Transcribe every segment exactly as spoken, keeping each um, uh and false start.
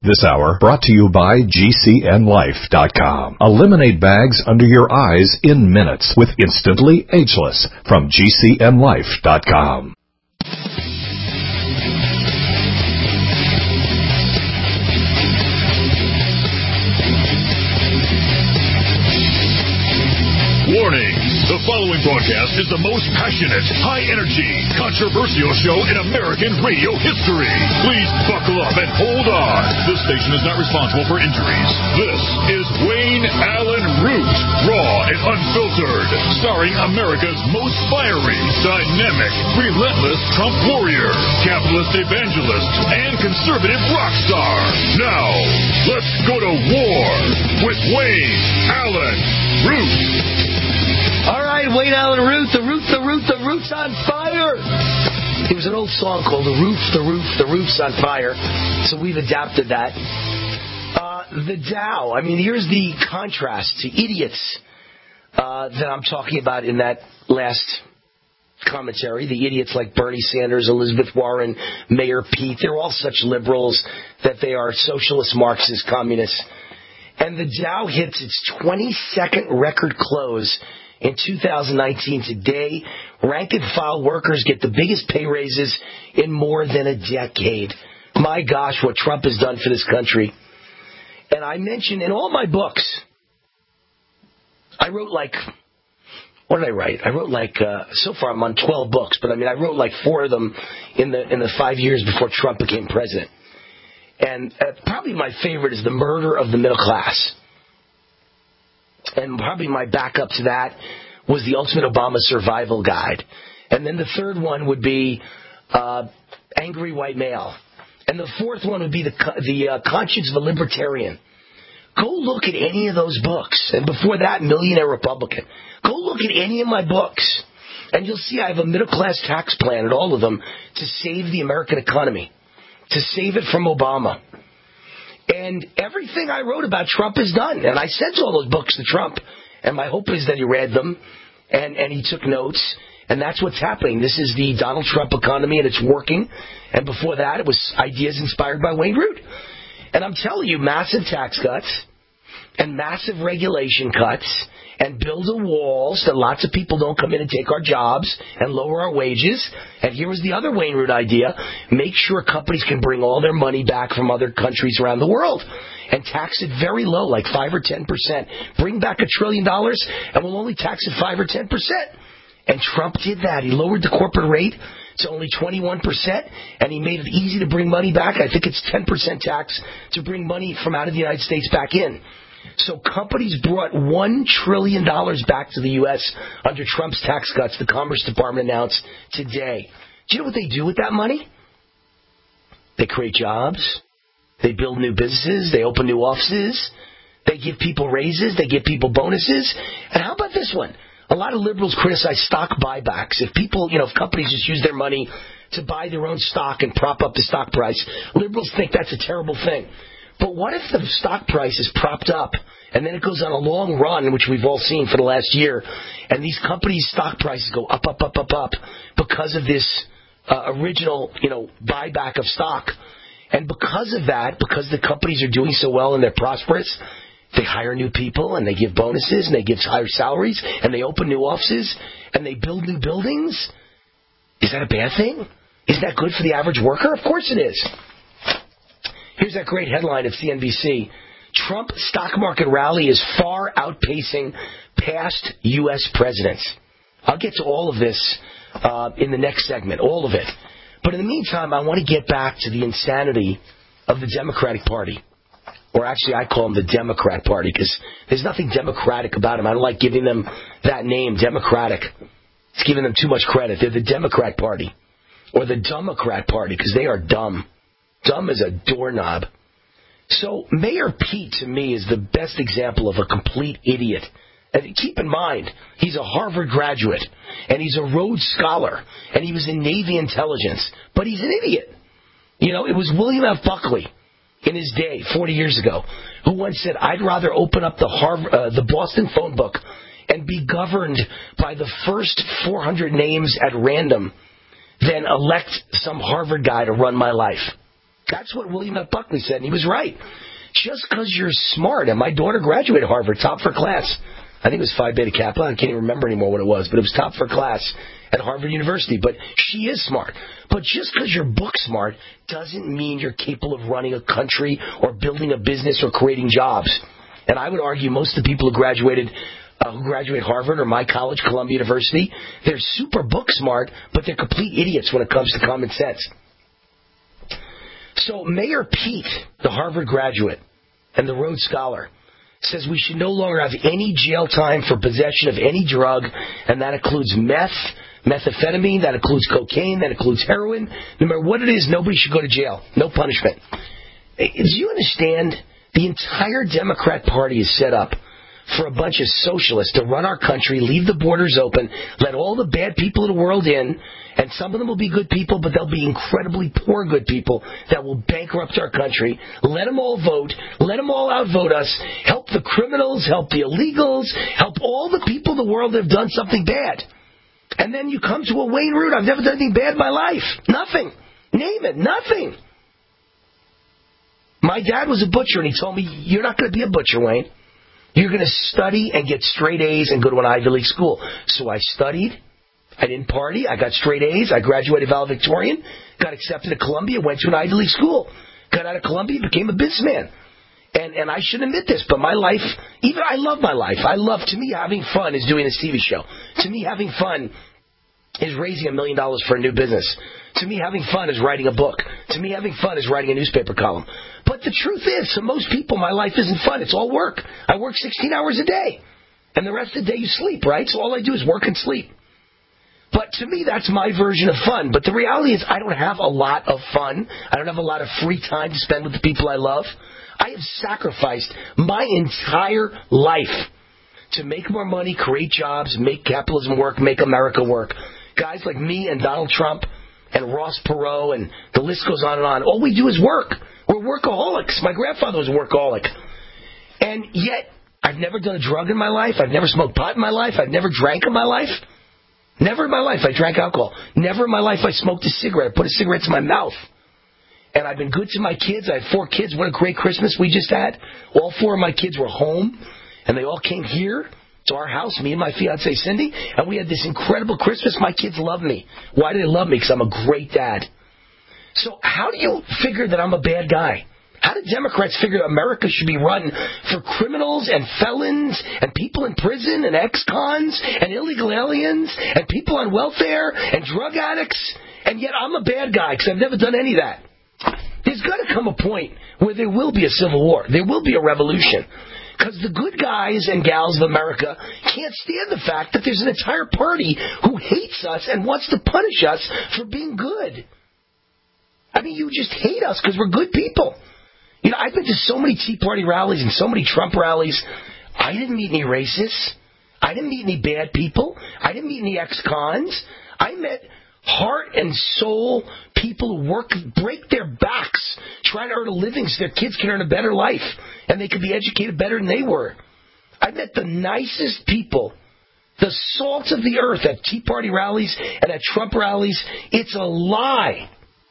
This hour brought to you by G C N Life dot com. Eliminate bags under your eyes in minutes with Instantly Ageless from G C N Life dot com. Warning! The following broadcast is the most passionate, high-energy, controversial show in American radio history. Please buckle up and hold on. This station is not responsible for injuries. This is Wayne Allen Root, raw and unfiltered, starring America's most fiery, dynamic, relentless Trump warrior, capitalist evangelist, and conservative rock star. Now, let's go to war with Wayne Allen Root. All right, Wayne Allen Root, the Root, the Root, the Root's on fire. It was an old song called The Roof, the Roof, the Roof's on fire. So we've adapted that. Uh, the Dow, I mean, here's the contrast to idiots uh, that I'm talking about in that last commentary. The idiots like Bernie Sanders, Elizabeth Warren, Mayor Pete, they're all such liberals that they are socialist, Marxist, communists. And the Dow hits its twenty-second record close in two thousand nineteen. Today, rank-and-file workers get the biggest pay raises in more than a decade. My gosh, what Trump has done for this country. And I mentioned in all my books, I wrote like, what did I write? I wrote like, uh, so far I'm on twelve books, but I mean, I wrote like four of them in the in the five years before Trump became president. And uh, probably my favorite is The Murder of the Middle Class. And probably my backup to that was The Ultimate Obama Survival Guide. And then the third one would be uh, Angry White Male. And the fourth one would be The, the uh, Conscience of a Libertarian. Go look at any of those books. And before that, Millionaire Republican. Go look at any of my books. And you'll see I have a middle-class tax plan in all of them to save the American economy, to save it from Obama. And everything I wrote about Trump is done. And I sent all those books to Trump. And my hope is that he read them and, and he took notes. And that's what's happening. This is the Donald Trump economy, and it's working. And before that, it was ideas inspired by Wayne Root. And I'm telling you, massive tax cuts and massive regulation cuts and build a wall so that lots of people don't come in and take our jobs and lower our wages. And here was the other Wayne Root idea. Make sure companies can bring all their money back from other countries around the world and tax it very low, like five or ten percent. Bring back a trillion dollars and we'll only tax it five or ten percent. And Trump did that. He lowered the corporate rate to only twenty-one percent, and he made it easy to bring money back. I think it's ten percent tax to bring money from out of the United States back in. So companies brought one trillion dollars back to the U S under Trump's tax cuts, the Commerce Department announced today. Do you know what they do with that money? They create jobs. They build new businesses. They open new offices. They give people raises. They give people bonuses. And how about this one? A lot of liberals criticize stock buybacks. If people, you know, if companies just use their money to buy their own stock and prop up the stock price, liberals think that's a terrible thing. But what if the stock price is propped up and then it goes on a long run, which we've all seen for the last year, and these companies' stock prices go up, up, up, up, up because of this uh, original, you know, buyback of stock. And because of that, because the companies are doing so well and they're prosperous, they hire new people and they give bonuses and they give higher salaries and they open new offices and they build new buildings. Is that a bad thing? Isn't that good for the average worker? Of course it is. Here's that great headline at C N B C. Trump stock market rally is far outpacing past U S presidents. I'll get to all of this uh, in the next segment, all of it. But in the meantime, I want to get back to the insanity of the Democratic Party. Or actually, I call them the Democrat Party because there's nothing democratic about them. I don't like giving them that name, Democratic. It's giving them too much credit. They're the Democrat Party. Or the Democrat Party because they are dumb. Dumb as a doorknob. So Mayor Pete, to me, is the best example of a complete idiot. And keep in mind, he's a Harvard graduate, and he's a Rhodes Scholar, and he was in Navy intelligence. But he's an idiot. You know, it was William F. Buckley in his day, forty years ago, who once said, I'd rather open up the Harvard, uh, the Boston phone book and be governed by the first four hundred names at random than elect some Harvard guy to run my life. That's what William F. Buckley said, and he was right. Just because you're smart, and my daughter graduated Harvard, top for class. I think it was Phi Beta Kappa. I can't even remember anymore what it was, but it was top for class at Harvard University. But she is smart. But just because you're book smart doesn't mean you're capable of running a country or building a business or creating jobs. And I would argue most of the people who graduated uh, who graduate Harvard or my college, Columbia University, they're super book smart, but they're complete idiots when it comes to common sense. So Mayor Pete, the Harvard graduate and the Rhodes Scholar, says we should no longer have any jail time for possession of any drug, and that includes meth, methamphetamine, that includes cocaine, that includes heroin. No matter what it is, nobody should go to jail. No punishment. Do you understand? The entire Democrat Party is set up for a bunch of socialists to run our country, leave the borders open, let all the bad people of the world in, and some of them will be good people, but they'll be incredibly poor good people that will bankrupt our country. Let them all vote. Let them all outvote us. Help the criminals, help the illegals, help all the people in the world that have done something bad. And then you come to a Wayne Root. I've never done anything bad in my life. Nothing. Name it. Nothing. My dad was a butcher, and he told me, you're not going to be a butcher, Wayne. You're going to study and get straight A's and go to an Ivy League school. So I studied. I didn't party. I got straight A's. I graduated valedictorian, got accepted at Columbia, went to an Ivy League school. Got out of Columbia, became a businessman. And and I shouldn't admit this, but my life, even I love my life. I love, to me, having fun is doing this T V show. To me, having fun is raising a million dollars for a new business. To me, having fun is writing a book. To me, having fun is writing a newspaper column. But the truth is, for most people, my life isn't fun. It's all work. I work sixteen hours a day. And the rest of the day you sleep, right? So all I do is work and sleep. But to me, that's my version of fun. But the reality is I don't have a lot of fun. I don't have a lot of free time to spend with the people I love. I have sacrificed my entire life to make more money, create jobs, make capitalism work, make America work. Guys like me and Donald Trump and Ross Perot, and the list goes on and on. All we do is work. We're workaholics. My grandfather was a workaholic. And yet, I've never done a drug in my life. I've never smoked pot in my life. I've never drank in my life. Never in my life I drank alcohol. Never in my life I smoked a cigarette. I put a cigarette to my mouth. And I've been good to my kids. I have four kids. What a great Christmas we just had. All four of my kids were home, and they all came here to our house, me and my fiancée Cindy, and we had this incredible Christmas. My kids love me. Why do they love me? Because I'm a great dad. So how do you figure that I'm a bad guy? How do Democrats figure America should be run for criminals and felons and people in prison and ex-cons and illegal aliens and people on welfare and drug addicts, and yet I'm a bad guy because I've never done any of that? There's got to come a point where there will be a civil war. There will be a revolution. Because the good guys and gals of America can't stand the fact that there's an entire party who hates us and wants to punish us for being good. I mean, you just hate us because we're good people. You know, I've been to so many Tea Party rallies and so many Trump rallies. I didn't meet any racists. I didn't meet any bad people. I didn't meet any ex-cons. I met heart and soul people who work, break their backs, trying to earn a living so their kids can earn a better life and they could be educated better than they were. I met the nicest people, the salt of the earth at Tea Party rallies and at Trump rallies. It's a lie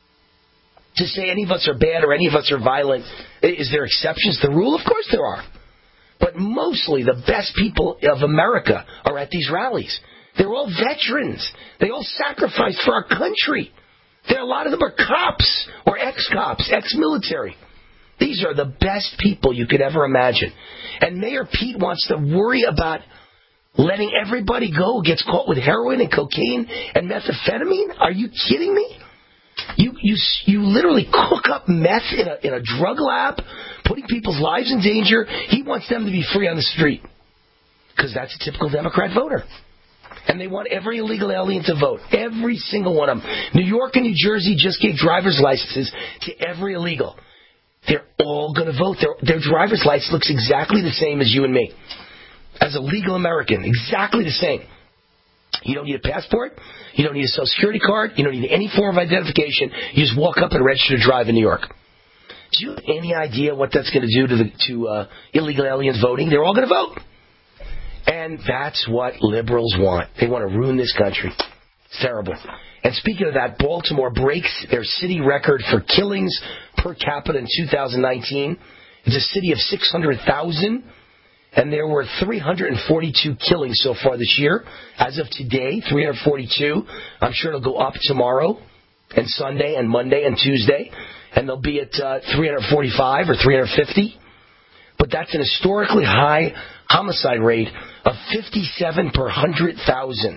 to say any of us are bad or any of us are violent. Is there exceptions to the rule? Of course there are. But mostly the best people of America are at these rallies. They're all veterans. They all sacrificed for our country. There, a lot of them are cops or ex-cops, ex-military. These are the best people you could ever imagine. And Mayor Pete wants to worry about letting everybody go who gets caught with heroin and cocaine and methamphetamine? Are you kidding me? You you you literally cook up meth in a in a drug lab, putting people's lives in danger. He wants them to be free on the street because that's a typical Democrat voter. And they want every illegal alien to vote. Every single one of them. New York and New Jersey just gave driver's licenses to every illegal. They're all going to vote. Their, their driver's license looks exactly the same as you and me. As a legal American. Exactly the same. You don't need a passport. You don't need a social security card. You don't need any form of identification. You just walk up and register to drive in New York. Do you have any idea what that's going to do to, the, to uh, illegal aliens voting? They're all going to vote. And that's what liberals want. They want to ruin this country. It's terrible. And speaking of that, Baltimore breaks their city record for killings per capita in two thousand nineteen. It's a city of six hundred thousand, and there were three hundred forty-two killings so far this year. As of today, three hundred forty-two. I'm sure it'll go up tomorrow and Sunday and Monday and Tuesday, and they'll be at uh, three hundred forty-five or three hundred fifty. But that's an historically high homicide rate of fifty-seven per one hundred thousand.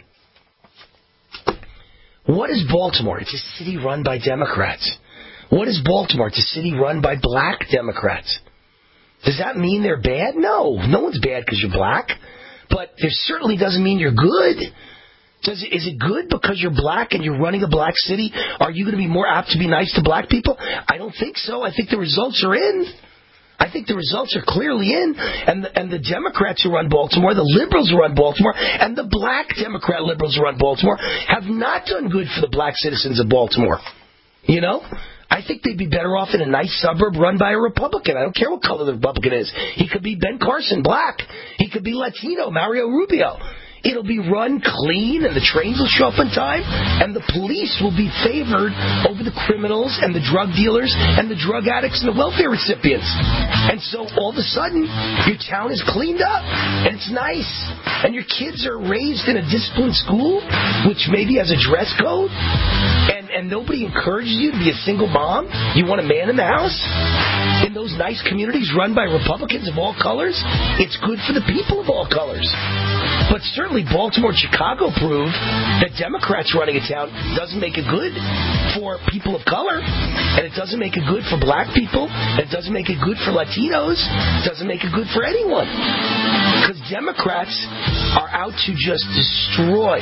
What is Baltimore? It's a city run by Democrats. What is Baltimore? It's a city run by black Democrats. Does that mean they're bad? No. No one's bad because you're black. But it certainly doesn't mean you're good. Does it, is it good because you're black and you're running a black city? Are you going to be more apt to be nice to black people? I don't think so. I think the results are in. I think the results are clearly in, and the, and the Democrats who run Baltimore, the liberals who run Baltimore, and the black Democrat liberals who run Baltimore have not done good for the black citizens of Baltimore. You know? I think they'd be better off in a nice suburb run by a Republican. I don't care what color the Republican is. He could be Ben Carson, black. He could be Latino, Mario Rubio. It'll be run clean, and the trains will show up on time, and the police will be favored over the criminals and the drug dealers and the drug addicts and the welfare recipients. And so all of a sudden, your town is cleaned up, and it's nice. And your kids are raised in a disciplined school, which maybe has a dress code, and, and nobody encourages you to be a single mom. You want a man in the house? In those nice communities run by Republicans of all colors, it's good for the people of all colors. But certainly Baltimore and Chicago prove that Democrats running a town doesn't make it good for people of color, and it doesn't make it good for black people, and it doesn't make it good for Latinos, it doesn't make it good for anyone. Because Democrats are out to just destroy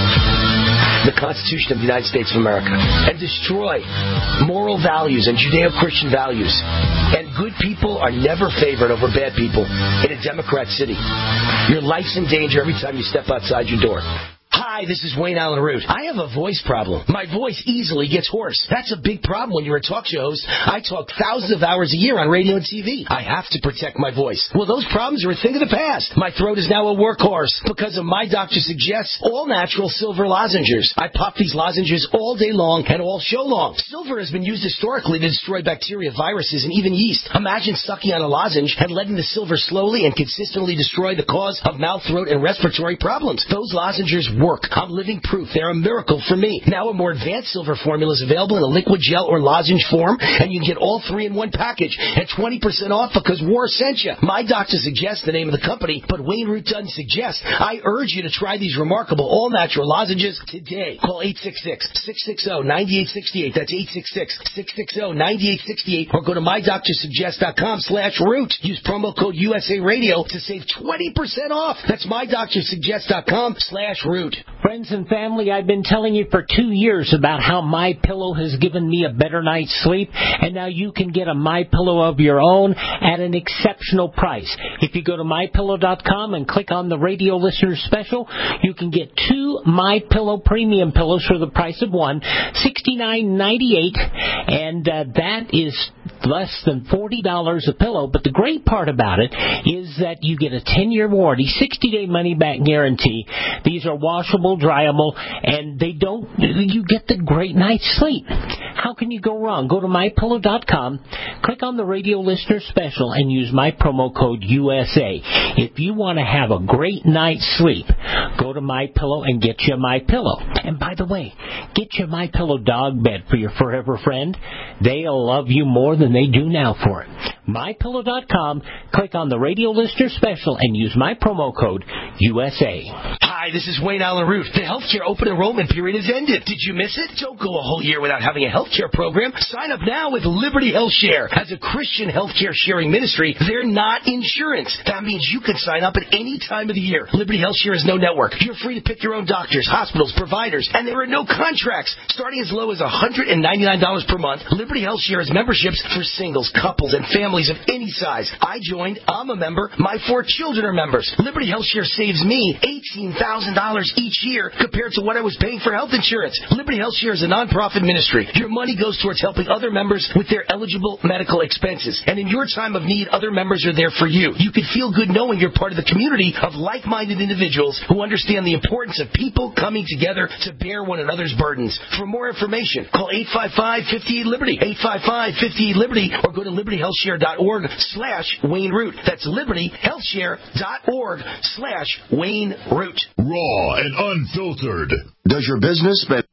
the Constitution of the United States of America and destroy moral values and Judeo-Christian values. And good people are never favored over bad people in a Democrat city. Your life's in danger every time you step outside your door. Hi, this is Wayne Allen Root. I have a voice problem. My voice easily gets hoarse. That's a big problem when you're a talk show host. I talk thousands of hours a year on radio and T V. I have to protect my voice. Well, those problems are a thing of the past. My throat is now a workhorse because of My Doctor Suggests all-natural silver lozenges. I pop these lozenges all day long and all show long. Silver has been used historically to destroy bacteria, viruses, and even yeast. Imagine sucking on a lozenge and letting the silver slowly and consistently destroy the cause of mouth, throat, and respiratory problems. Those lozenges work. I'm living proof. They're a miracle for me. Now a more advanced silver formula is available in a liquid gel or lozenge form, and you can get all three in one package at twenty percent off because war sent you. My Doctor Suggests the name of the company, but Wayne Root doesn't suggest. I urge you to try these remarkable all-natural lozenges today. Call eight six six, six six zero, nine eight six eight. That's eight six six, six six zero, nine eight six eight. Or go to my doctor suggest dot com slash root. Use promo code U S A Radio to save twenty percent off. That's my doctor suggest dot com slash root. Friends and family, I've been telling you for two years about how MyPillow has given me a better night's sleep, and now you can get a MyPillow of your own at an exceptional price. If you go to my pillow dot com and click on the radio listener special, you can get two MyPillow premium pillows for the price of one, sixty-nine ninety-eight, and uh, that is less than forty dollars a pillow. But the great part about it is that you get a ten-year warranty, sixty-day money-back guarantee. These are washable, dryable, and they don't, you get the great night's sleep. How can you go wrong? Go to my pillow dot com, click on the radio listener special, and use my promo code U S A. If you want to have a great night's sleep, go to MyPillow and get you a MyPillow. And by the way, get your MyPillow dog bed for your forever friend. They'll love you more than they do now for it. my pillow dot com, click on the radio listener special, and use my promo code U S A. Hi, this is Wayne Allen Root. The healthcare open enrollment period has ended. Did you miss it? Don't go a whole year without having a healthcare program. Sign up now with Liberty Health Share. As a Christian healthcare sharing ministry, they're not insurance. That means you can sign up at any time of the year. Liberty Health Share is no network. You're free to pick your own doctors, hospitals, providers, and there are no contracts. Starting as low as one hundred ninety-nine dollars per month, Liberty Health Share has memberships for singles, couples, and families of any size. I joined. I'm a member. My four children are members. Liberty Health Share saves me eighteen thousand thousand dollars each year compared to what I was paying for health insurance. Liberty Health Share is a nonprofit ministry. Your money goes towards helping other members with their eligible medical expenses. And in your time of need, other members are there for you. You can feel good knowing you're part of the community of like-minded individuals who understand the importance of people coming together to bear one another's burdens. For more information, call eight five five, five eight Liberty, eight five five, five eight Liberty, or go to liberty health share dot org slash Wayne Root. That's liberty health share dot org slash Wayne Root. Raw and unfiltered. Does your business spend...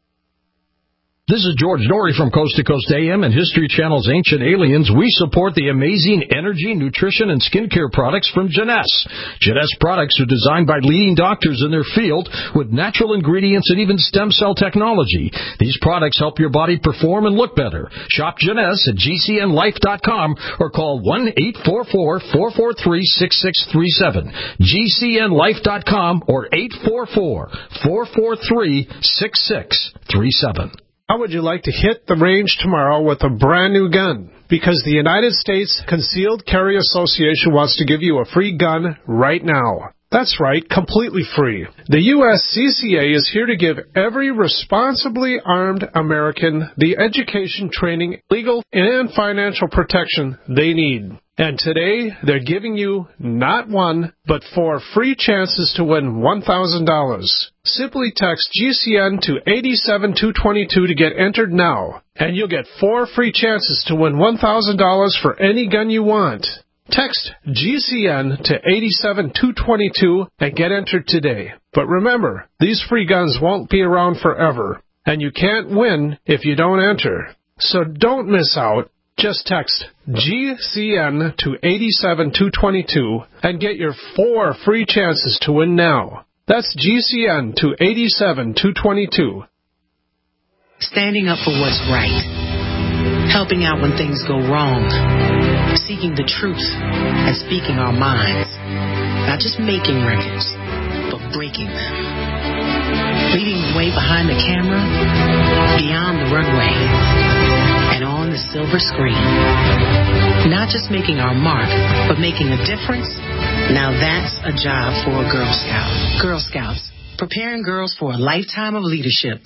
This is George Norrie from Coast to Coast A M and History Channel's Ancient Aliens. We support the amazing energy, nutrition, and skincare products from Jeunesse. Jeunesse products are designed by leading doctors in their field with natural ingredients and even stem cell technology. These products help your body perform and look better. Shop Jeunesse at G C N life dot com or call one eight four four, four four three, six six three seven. G C N life dot com or eight four four, four four three, six six three seven. How would you like to hit the range tomorrow with a brand new gun? Because the United States Concealed Carry Association wants to give you a free gun right now. That's right, completely free. The U S C C A is here to give every responsibly armed American the education, training, legal, and financial protection they need. And today, they're giving you not one, but four free chances to win one thousand dollars. Simply text G C N to eight seven two two two to get entered now, and you'll get four free chances to win one thousand dollars for any gun you want. Text G C N to eight seven two two two and get entered today. But remember, these free guns won't be around forever, and you can't win if you don't enter. So don't miss out. Just text G C N to eight seven two two two and get your four free chances to win now. That's G C N to eight seven two two two. Standing up for what's right. Helping out when things go wrong. Seeking the truth and speaking our minds. Not just making records, but breaking them. Leading the way behind the camera, beyond the runway, and on the silver screen. Not just making our mark, but making a difference. Now that's a job for a Girl Scout. Girl Scouts, preparing girls for a lifetime of leadership.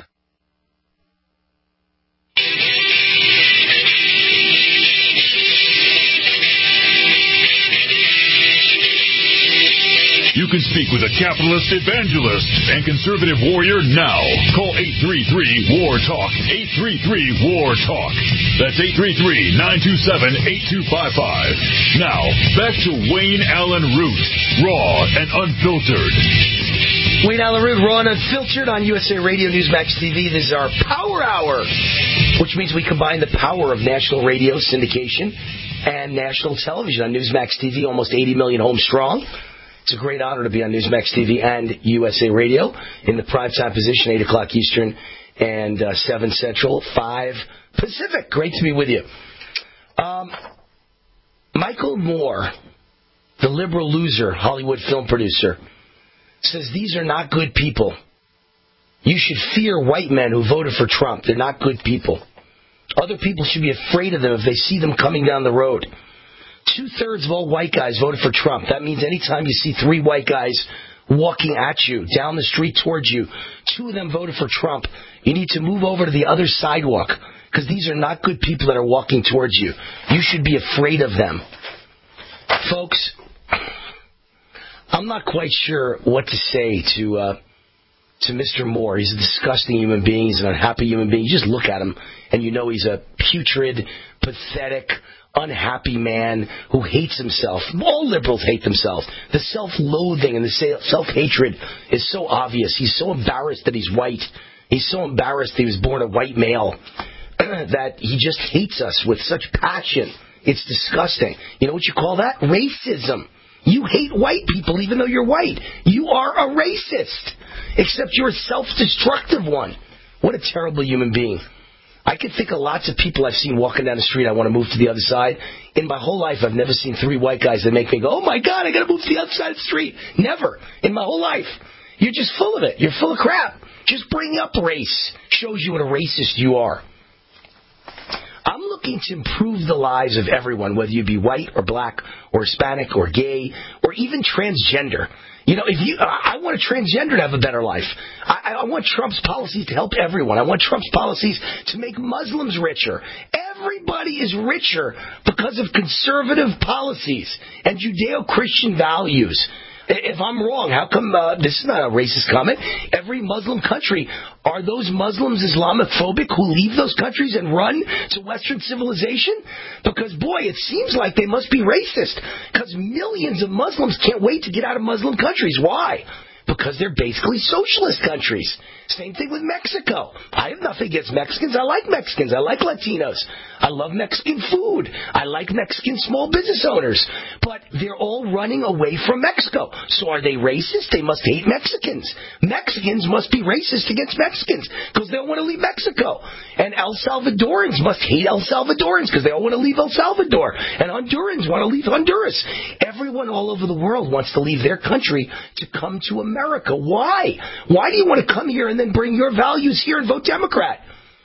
You can speak with a capitalist evangelist and conservative warrior now. Call eight three three, W A R, TALK. eight three three, W A R, TALK. That's eight three three, nine two seven, eight two five five. Now, back to Wayne Allen Root, raw and unfiltered. Wayne Allen Root, raw and unfiltered on U S A Radio Newsmax T V. This is our Power Hour, which means we combine the power of national radio syndication and national television on Newsmax T V, almost eighty million homes strong. It's a great honor to be on Newsmax T V and U S A Radio in the primetime position, eight o'clock Eastern and uh, seven Central, five Pacific. Great to be with you. Um, Michael Moore, the liberal loser, Hollywood film producer, says these are not good people. You should fear white men who voted for Trump. They're not good people. Other people should be afraid of them if they see them coming down the road. Two-thirds of all white guys voted for Trump. That means anytime you see three white guys walking at you, down the street towards you, two of them voted for Trump, you need to move over to the other sidewalk, because these are not good people that are walking towards you. You should be afraid of them. Folks, I'm not quite sure what to say to uh, to Mister Moore. He's a disgusting human being. He's an unhappy human being. You just look at him, and you know he's a putrid, pathetic, unhappy man who hates himself. All liberals hate themselves. The self-loathing and the self-hatred is so obvious. He's so embarrassed that he's white. He's so embarrassed he was born a white male that he just hates us with such passion. It's disgusting. You know what you call that? Racism. You hate white people even though you're white. You are a racist. Except you're a self-destructive one. What a terrible human being. I can think of lots of people I've seen walking down the street. I want to move to the other side. In my whole life, I've never seen three white guys that make me go, oh, my God, I got to move to the other side of the street. Never. In my whole life. You're just full of it. You're full of crap. Just bringing up race shows you what a racist you are. I'm looking looking to improve the lives of everyone, whether you be white or black or Hispanic or gay or even transgender. You know, if you, I want a transgender to have a better life. I, I want Trump's policies to help everyone. I want Trump's policies to make Muslims richer. Everybody is richer because of conservative policies and Judeo-Christian values. If I'm wrong, how come uh, this is not a racist comment? Every Muslim country, are those Muslims Islamophobic who leave those countries and run to Western civilization? Because, boy, it seems like they must be racist. Because millions of Muslims can't wait to get out of Muslim countries. Why? Because they're basically socialist countries. Same thing with Mexico. I have nothing against Mexicans. I like Mexicans. I like Latinos. I love Mexican food. I like Mexican small business owners. But they're all running away from Mexico. So are they racist? They must hate Mexicans. Mexicans must be racist against Mexicans because they don't want to leave Mexico. And El Salvadorans must hate El Salvadorans because they all want to leave El Salvador. And Hondurans want to leave Honduras. Everyone all over the world wants to leave their country to come to America. Why? Why do you want to come here and then bring your values here and vote Democrat?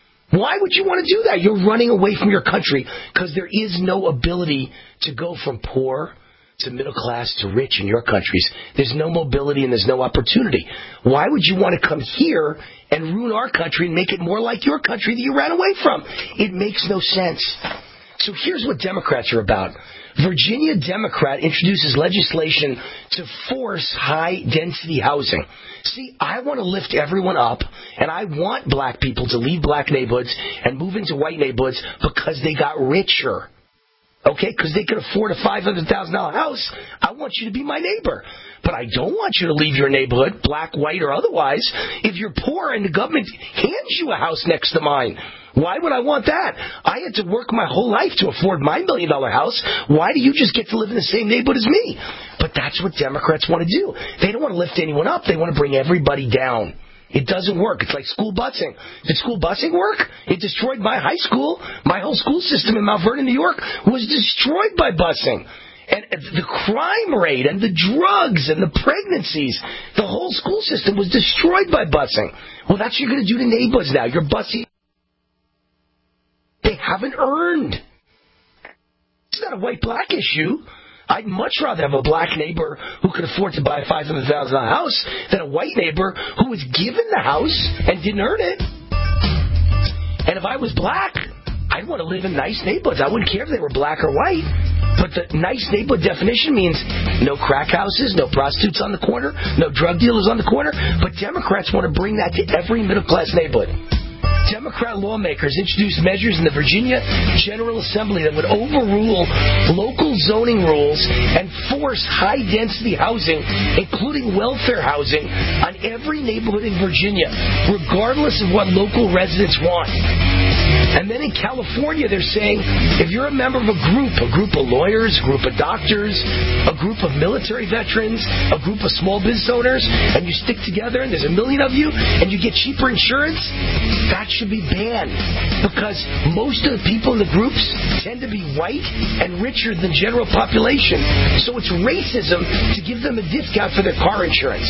Why would you want to do that? You're running away from your country because there is no ability to go from poor to middle class to rich in your countries. There's no mobility and there's no opportunity. Why would you want to come here and ruin our country and make it more like your country that you ran away from? It makes no sense. So here's what Democrats are about. Virginia Democrat introduces legislation to force high-density housing. See, I want to lift everyone up, and I want black people to leave black neighborhoods and move into white neighborhoods because they got richer. Okay? Because they could afford a five hundred thousand dollars house. I want you to be my neighbor. But I don't want you to leave your neighborhood, black, white, or otherwise, if you're poor and the government hands you a house next to mine. Why would I want that? I had to work my whole life to afford my million dollar house. Why do you just get to live in the same neighborhood as me? But that's what Democrats want to do. They don't want to lift anyone up. They want to bring everybody down. It doesn't work. It's like school busing. Did school busing work? It destroyed my high school. My whole school system in Mount Vernon, New York was destroyed by busing. And the crime rate and the drugs and the pregnancies, the whole school system was destroyed by busing. Well, that's what you're going to do to neighborhoods now. You're busing. They haven't earned. It's not a white-black issue. I'd much rather have a black neighbor who could afford to buy a five hundred thousand dollars house than a white neighbor who was given the house and didn't earn it. And if I was black, I'd want to live in nice neighborhoods. I wouldn't care if they were black or white. But the nice neighborhood definition means no crack houses, no prostitutes on the corner, no drug dealers on the corner. But Democrats want to bring that to every middle-class neighborhood. Democrat lawmakers introduced measures in the Virginia General Assembly that would overrule local zoning rules and force high-density housing, including welfare housing, on every neighborhood in Virginia, regardless of what local residents want. And then in California, they're saying if you're a member of a group, a group of lawyers, a group of doctors, a group of military veterans, a group of small business owners, and you stick together and there's a million of you and you get cheaper insurance, that should be banned. Because most of the people in the groups tend to be white and richer than general population. So it's racism to give them a discount for their car insurance.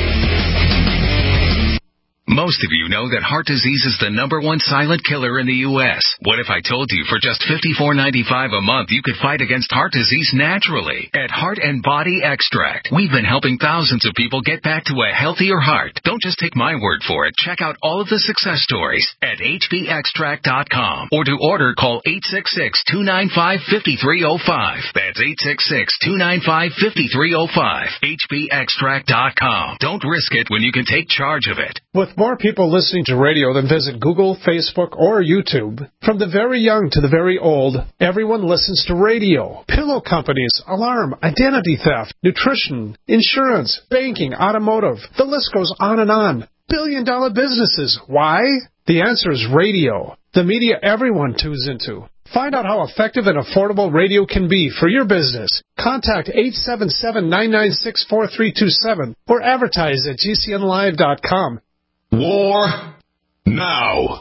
Most of you know that heart disease is the number one silent killer in the U S What if I told you for just fifty-four ninety-five a month you could fight against heart disease naturally? At Heart and Body Extract, we've been helping thousands of people get back to a healthier heart. Don't just take my word for it. Check out all of the success stories at H B extract dot com. Or to order, call eight six six, two nine five, five three zero five. That's eight six six, two nine five, five three zero five. H B extract dot com. Don't risk it when you can take charge of it. With more people listening to radio than visit Google, Facebook, or YouTube, from the very young to the very old, everyone listens to radio. Pillow companies, alarm, identity theft, nutrition, insurance, banking, automotive. The list goes on and on. Billion dollar businesses. Why? The answer is radio. The media everyone tunes into. Find out how effective and affordable radio can be for your business. Contact eight seven seven, nine nine six, four three two seven or advertise at G C N live dot com. War now.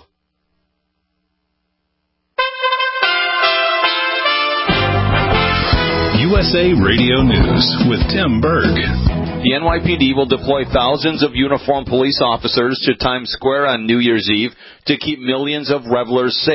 U S A Radio News with Tim Berg. The N Y P D will deploy thousands of uniformed police officers to Times Square on New Year's Eve to keep millions of revelers safe.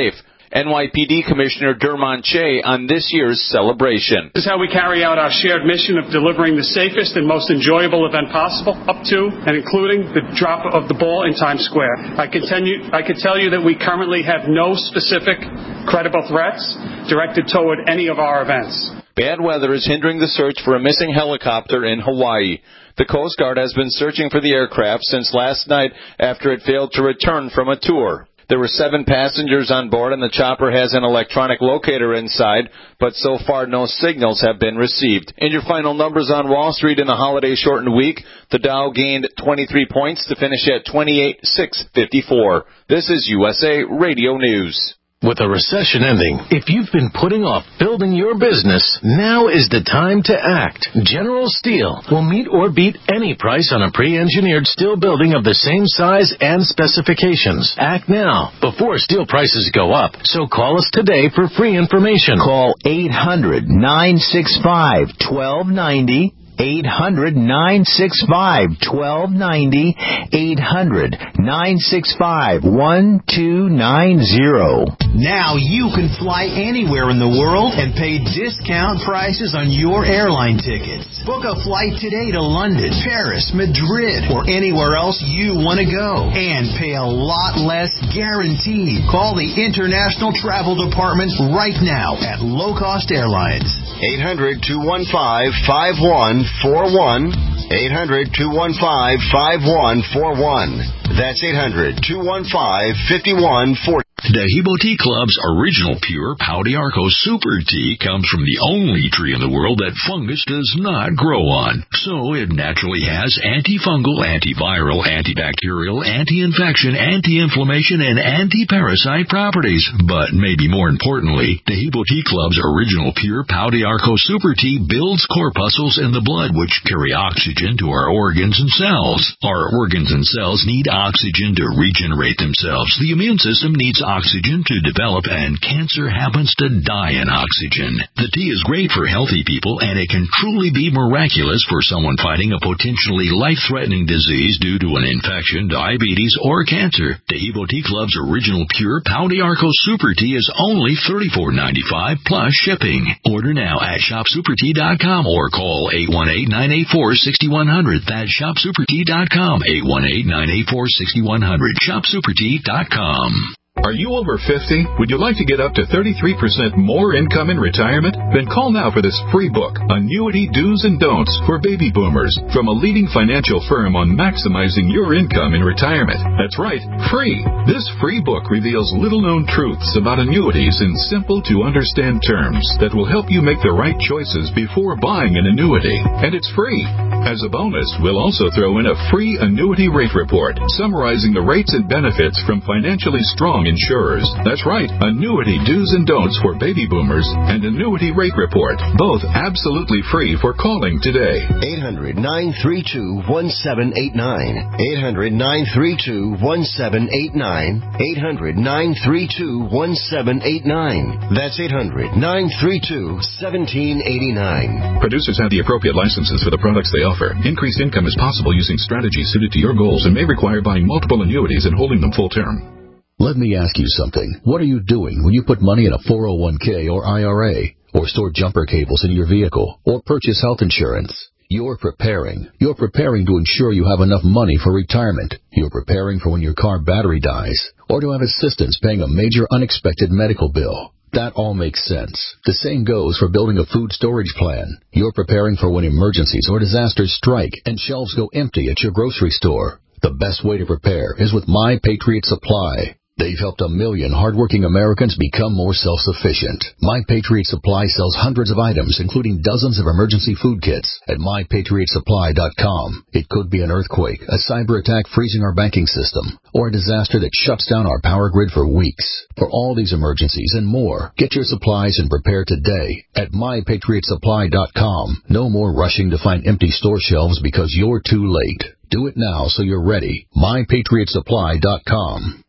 N Y P D Commissioner Dermont Che on this year's celebration. This is how we carry out our shared mission of delivering the safest and most enjoyable event possible, up to and including the drop of the ball in Times Square. I can tell you, I can tell you that we currently have no specific credible threats directed toward any of our events. Bad weather is hindering the search for a missing helicopter in Hawaii. The Coast Guard has been searching for the aircraft since last night after it failed to return from a tour. There were seven passengers on board, and the chopper has an electronic locator inside, but so far no signals have been received. In your final numbers on Wall Street in the holiday-shortened week, the Dow gained twenty-three points to finish at twenty-eight thousand six hundred fifty-four. This is U S A Radio News. With a recession ending, if you've been putting off building your business, now is the time to act. General Steel will meet or beat any price on a pre-engineered steel building of the same size and specifications. Act now, before steel prices go up. So call us today for free information. Call eight hundred, nine six five, one two nine zero. eight hundred, nine six five, one two nine zero. eight hundred, nine six five, one two nine zero. Now you can fly anywhere in the world and pay discount prices on your airline tickets. Book a flight today to London, Paris, Madrid, or anywhere else you want to go. And pay a lot less guaranteed. Call the International Travel Department right now at Low Cost Airlines. eight hundred, two one five, five one four one. eight hundred, two one five, five one four one. That's eight hundred, two one five, five one four one. Dehibo Tea Club's original pure Pau d'Arco Super Tea comes from the only tree in the world that fungus does not grow on. So it naturally has antifungal, antiviral, antibacterial, anti-infection, anti-inflammation, and anti-parasite properties. But maybe more importantly, Dehibo Tea Club's original pure Pau d'Arco Super Tea builds corpuscles in the blood which carry oxygen to our organs and cells. Our organs and cells need oxygen to regenerate themselves. The immune system needs oxygen to develop, and cancer happens to die in oxygen. The tea is great for healthy people, and it can truly be miraculous for someone fighting a potentially life-threatening disease due to an infection, diabetes, or cancer. Dehibo Tea Club's original pure Pau d'Arco Super Tea is only thirty-four ninety-five plus shipping. Order now at shop super tea dot com or call eight one eight, nine eight four, six one zero zero. That's shop super tea dot com, eight one eight, nine eight four, six one zero zero. shop super tea dot com. Are you over fifty? Would you like to get up to thirty-three percent more income in retirement? Then call now for this free book, Annuity Do's and Don'ts for Baby Boomers, from a leading financial firm on maximizing your income in retirement. That's right, free. This free book reveals little-known truths about annuities in simple-to-understand terms that will help you make the right choices before buying an annuity. And it's free. As a bonus, we'll also throw in a free annuity rate report summarizing the rates and benefits from financially strong insurers. That's right, Annuity Do's and Don'ts for Baby Boomers and Annuity Rate Report, both absolutely free for calling today. eight hundred, nine three two, one seven eight nine. eight hundred, nine three two, one seven eight nine. eight hundred, nine three two, one seven eight nine. That's eight hundred, nine three two, one seven eight nine. Producers have the appropriate licenses for the products they offer. Increased income is possible using strategies suited to your goals and may require buying multiple annuities and holding them full term. Let me ask you something. What are you doing when you put money in a four oh one k or I R A, or store jumper cables in your vehicle, or purchase health insurance? You're preparing. You're preparing to ensure you have enough money for retirement. You're preparing for when your car battery dies, or to have assistance paying a major unexpected medical bill. That all makes sense. The same goes for building a food storage plan. You're preparing for when emergencies or disasters strike and shelves go empty at your grocery store. The best way to prepare is with My Patriot Supply. They've helped a million hardworking Americans become more self-sufficient. My Patriot Supply sells hundreds of items, including dozens of emergency food kits, at my patriot supply dot com. It could be an earthquake, a cyber attack freezing our banking system, or a disaster that shuts down our power grid for weeks. For all these emergencies and more, get your supplies and prepare today at my patriot supply dot com. No more rushing to find empty store shelves because you're too late. Do it now so you're ready. my patriot supply dot com.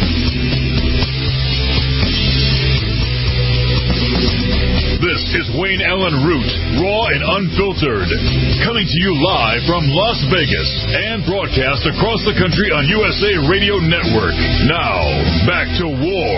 This is Wayne Wayne Allen Root, raw and unfiltered. Coming to you live from Las Vegas and broadcast across the country on U S A Radio Network. Now, back to war.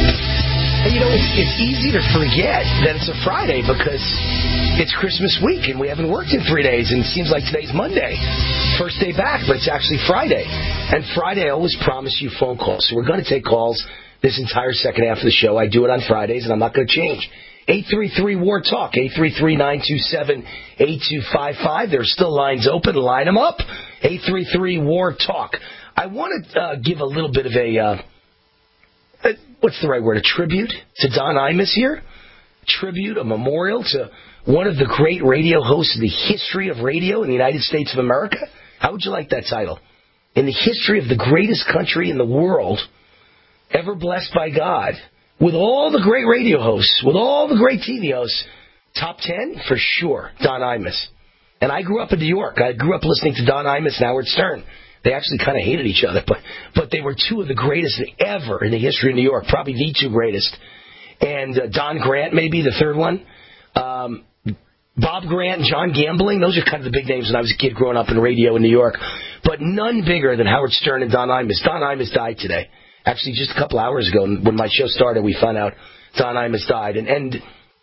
You know, it's, it's easy to forget that it's a Friday because it's Christmas week and we haven't worked in three days and it seems like today's Monday. First day back, but it's actually Friday. And Friday, I always promise you phone calls. So we're going to take calls this entire second half of the show. I do it on Fridays and I'm not going to change. eight three three, war talk, eight three three, nine two seven, eight two five five. There's still lines open. Line them up. eight three three, war talk. I want to uh, give a little bit of a... Uh, Uh, what's the right word? A tribute to Don Imus here? Tribute, a memorial to one of the great radio hosts in the history of radio in the United States of America? How would you like that title? In the history of the greatest country in the world, ever blessed by God, with all the great radio hosts, with all the great T V hosts, top ten? For sure, Don Imus. And I grew up in New York. I grew up listening to Don Imus and Howard Stern. They actually kind of hated each other, but but they were two of the greatest ever in the history of New York, probably the two greatest. And uh, Don Grant, maybe the third one. Um, Bob Grant and John Gambling, those are kind of the big names when I was a kid growing up in radio in New York. But none bigger than Howard Stern and Don Imus. Don Imus died today. Actually, just a couple hours ago when my show started, we found out Don Imus died. And, and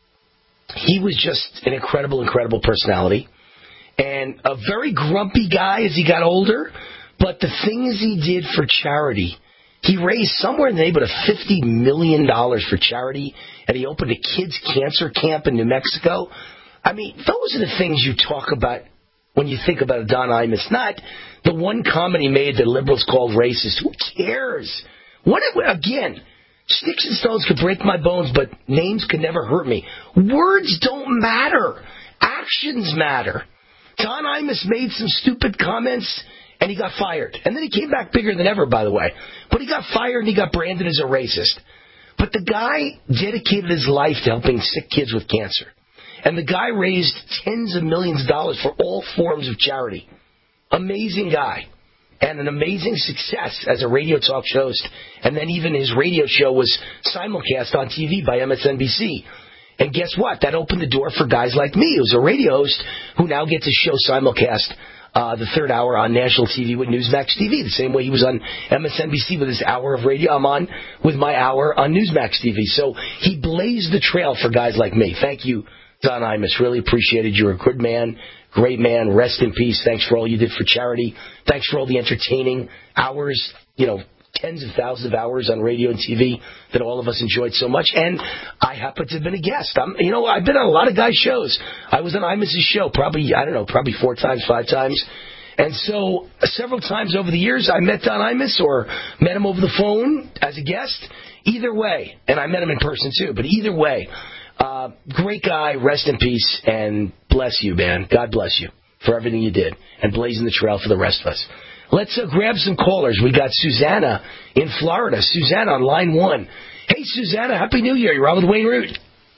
he was just an incredible, incredible personality. And a very grumpy guy as he got older. But the things he did for charity, he raised somewhere in the neighborhood of fifty million dollars for charity, and he opened a kids' cancer camp in New Mexico. I mean, those are the things you talk about when you think about Don Imus. Not the one comment he made that liberals called racist. Who cares? What again? Sticks and stones could break my bones, but names could never hurt me. Words don't matter. Actions matter. Don Imus made some stupid comments, and he got fired. And then he came back bigger than ever, by the way. But he got fired and he got branded as a racist. But the guy dedicated his life to helping sick kids with cancer. And the guy raised tens of millions of dollars for all forms of charity. Amazing guy. And an amazing success as a radio talk show host. And then even his radio show was simulcast on T V by M S N B C. And guess what? That opened the door for guys like me, who's a radio host, who now get to show simulcast Uh, the third hour on national T V with Newsmax T V, the same way he was on M S N B C with his hour of radio. I'm on with my hour on Newsmax T V. So he blazed the trail for guys like me. Thank you, Don Imus. Really appreciated. You're a good man, great man. Rest in peace. Thanks for all you did for charity. Thanks for all the entertaining hours, you know, tens of thousands of hours on radio and T V that all of us enjoyed so much. And I happen to have been a guest. I'm, you know, I've been on a lot of guys' shows. I was on Imus's show probably, I don't know, probably four times, five times. And so several times over the years, I met Don Imus or met him over the phone as a guest. Either way, and I met him in person too, but either way, uh, great guy, rest in peace, and bless you, man. God bless you for everything you did and blazing the trail for the rest of us. Let's uh, grab some callers. We got Susanna in Florida. Susanna on line one. Hey, Susanna, Happy New Year. You're on with Wayne Root.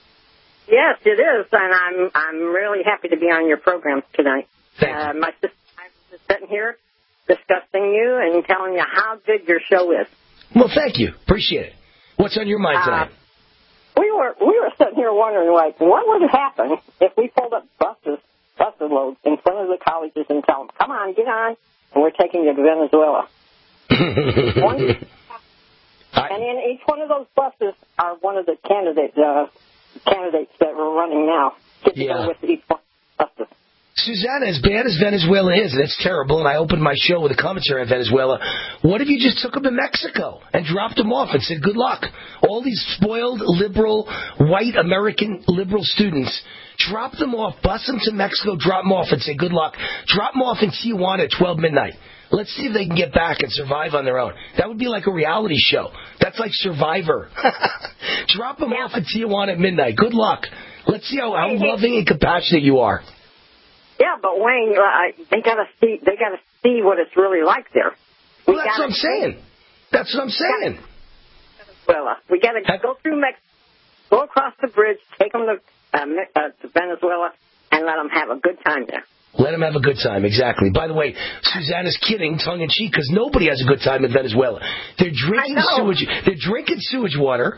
Yes, it is, and I'm I'm really happy to be on your program tonight. Uh, my sister and I was sitting here discussing you and telling you how good your show is. Well, thank you. Appreciate it. What's on your mind tonight? Uh, we were we were sitting here wondering, like, what would happen if we pulled up buses, buses loads in front of the colleges and tell them, come on, get on. And we're taking you to Venezuela. one, and in each one of those buses are one of the candidate, uh, candidates that we're running now. Get to Yeah. go with each one of the buses. Susanna, as bad as Venezuela is, and it's terrible, and I opened my show with a commentary on Venezuela, what if you just took them to Mexico and dropped them off and said, good luck? All these spoiled, liberal, white American liberal students, drop them off, bus them to Mexico, drop them off and say, good luck. Drop them off in Tijuana at twelve midnight. Let's see if they can get back and survive on their own. That would be like a reality show. That's like Survivor. Drop them off at Tijuana at midnight. Good luck. Let's see how, how loving and compassionate you are. Yeah, but Wayne, uh, they gotta see. They gotta see what it's really like there. We Well, that's what I'm saying. That's what I'm saying. Venezuela. We gotta go through Mexico, go across the bridge, take them to, uh, uh, to Venezuela, and let them have a good time there. Let them have a good time, exactly. By the way, Susanna's kidding, tongue-in-cheek, because nobody has a good time in Venezuela. They're drinking sewage. They're drinking sewage water.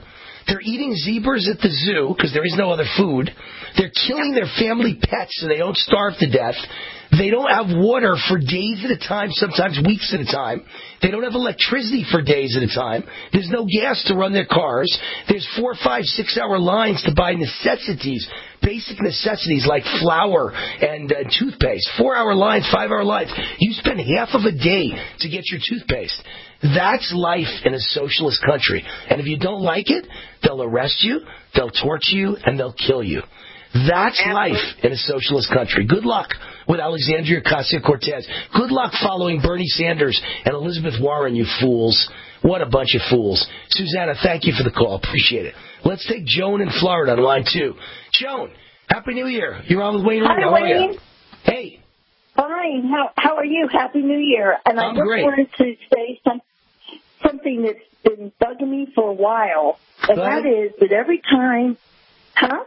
They're eating zebras at the zoo because there is no other food. They're killing their family pets so they don't starve to death. They don't have water for days at a time, sometimes weeks at a time. They don't have electricity for days at a time. There's no gas to run their cars. There's four, five, six-hour lines to buy necessities, basic necessities like flour and uh, toothpaste. Four-hour lines, five-hour lines. You spend half of a day to get your toothpaste. That's life in a socialist country. And if you don't like it, they'll arrest you, they'll torture you, and they'll kill you. That's life in a socialist country. Good luck with Alexandria Ocasio-Cortez. Good luck following Bernie Sanders and Elizabeth Warren, you fools. What a bunch of fools. Susanna, thank you for the call. Appreciate it. Let's take Joan in Florida on line two. Joan, Happy New Year. You're on with Wayne Root. How are you? Hey. Fine. How how are you? Happy New Year. And I I'm just great. wanted to say some, something that's been bugging me for a while. And Go ahead. that is that every time, huh?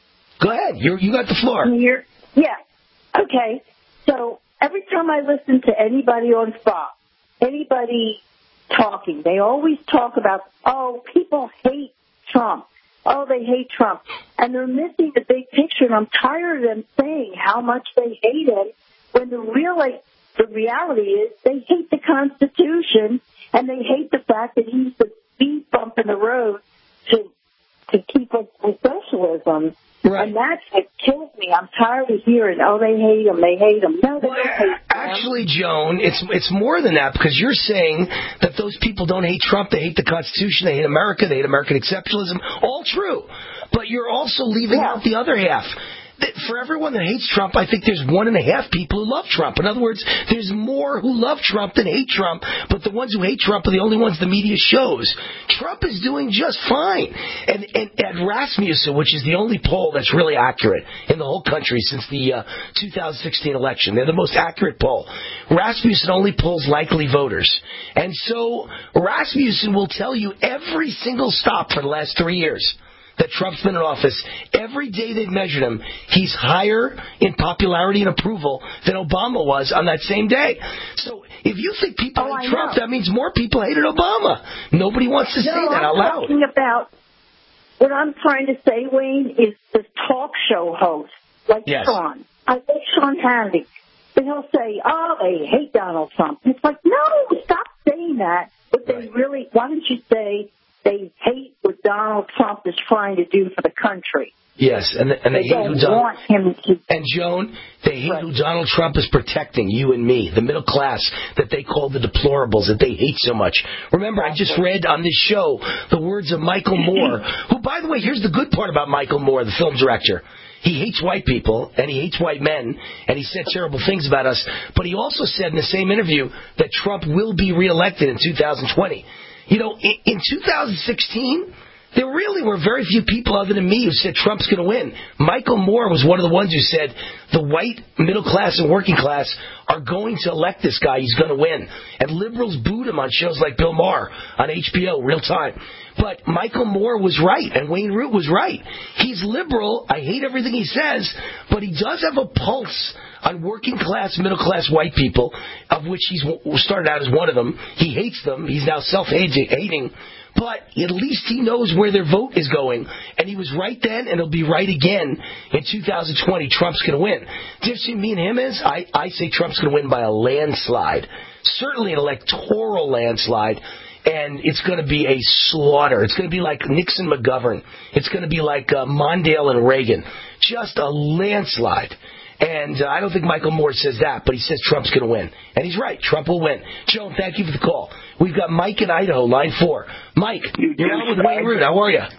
Go ahead. You're, you got the floor. You're, yeah. Okay. So every time I listen to anybody on Fox, anybody talking, they always talk about, oh, people hate Trump. Oh, they hate Trump. And they're missing the big picture, and I'm tired of them saying how much they hate him when the real, like, the reality is they hate the Constitution, and they hate the fact that he's the speed bump in the road to to keep us with socialism. Right. And that's what kills me. I'm tired of hearing, oh, they hate him, they hate him. No, they well, don't hate him. Actually, Joan, it's it's more than that, because you're saying that those people don't hate Trump, they hate the Constitution, they hate America, they hate American exceptionalism. All true. But you're also leaving yeah. out the other half. For everyone that hates Trump, I think there's one and a half people who love Trump. In other words, there's more who love Trump than hate Trump, but the ones who hate Trump are the only ones the media shows. Trump is doing just fine. And, and at Rasmussen, which is the only poll that's really accurate in the whole country since the uh, two thousand sixteen election, they're the most accurate poll. Rasmussen only polls likely voters. And so Rasmussen will tell you every single stop for the last three years that Trump's been in office, every day they've measured him, he's higher in popularity and approval than Obama was on that same day. So if you think people oh, hate I Trump, know. that means more people hated Obama. Nobody wants to no, say that I'm out loud. Talking about, what I'm trying to say, Wayne, is the talk show host, like yes. Sean. I like Sean Hannity. And he'll say, oh, they hate Donald Trump. It's like, no, stop saying that. But they right. really, why don't you say, they hate what Donald Trump is trying to do for the country. Yes, and, and they, they hate don't who Donald, want him to. And Joan, they hate right. who Donald Trump is protecting, you and me, the middle class that they call the deplorables, that they hate so much. Remember, I just read on this show the words of Michael Moore, who, by the way, here's the good part about Michael Moore, the film director. He hates white people, and he hates white men, and he said terrible things about us, but he also said in the same interview that Trump will be reelected in two thousand twenty. You know, in, in two thousand sixteen, there really were very few people other than me who said Trump's going to win. Michael Moore was one of the ones who said the white middle class and working class are going to elect this guy. He's going to win. And liberals booed him on shows like Bill Maher on H B O, real time. But Michael Moore was right, and Wayne Root was right. He's liberal. I hate everything he says, but he does have a pulse on working class, middle class white people, of which he's started out as one of them. He hates them. He's now self-hating. But at least he knows where their vote is going. And he was right then, and he'll be right again in two thousand twenty. Trump's going to win. The difference between me and him is I, I say Trump's going to win by a landslide. Certainly an electoral landslide. And it's going to be a slaughter. It's going to be like Nixon McGovern. It's going to be like uh, Mondale and Reagan. Just a landslide. And uh, I don't think Michael Moore says that, but he says Trump's going to win. And he's right. Trump will win. Joan, thank you for the call. We've got Mike in Idaho, line four. Mike, you're on with Wayne Root. How are you?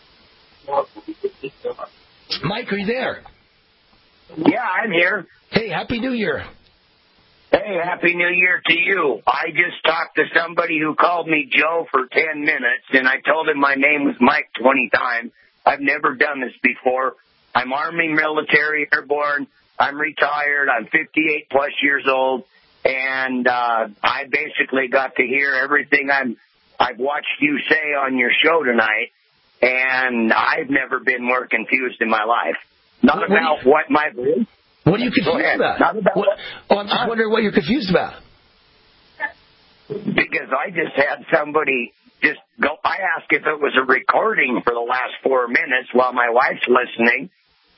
Mike, are you there? Yeah, I'm here. Hey, Happy New Year. Hey, Happy New Year to you. I just talked to somebody who called me Joe for ten minutes, and I told him my name was Mike twenty times. I've never done this before. I'm Army, military, airborne. I'm retired. I'm fifty-eight plus years old, and uh, I basically got to hear everything I'm, I've watched you say on your show tonight, and I've never been more confused in my life. Not what, about what, what my belief. What are you confused about? Not about what, oh, I'm just huh? wondering what you're confused about. because I just had somebody just go. I asked if it was a recording for the last four minutes while my wife's listening.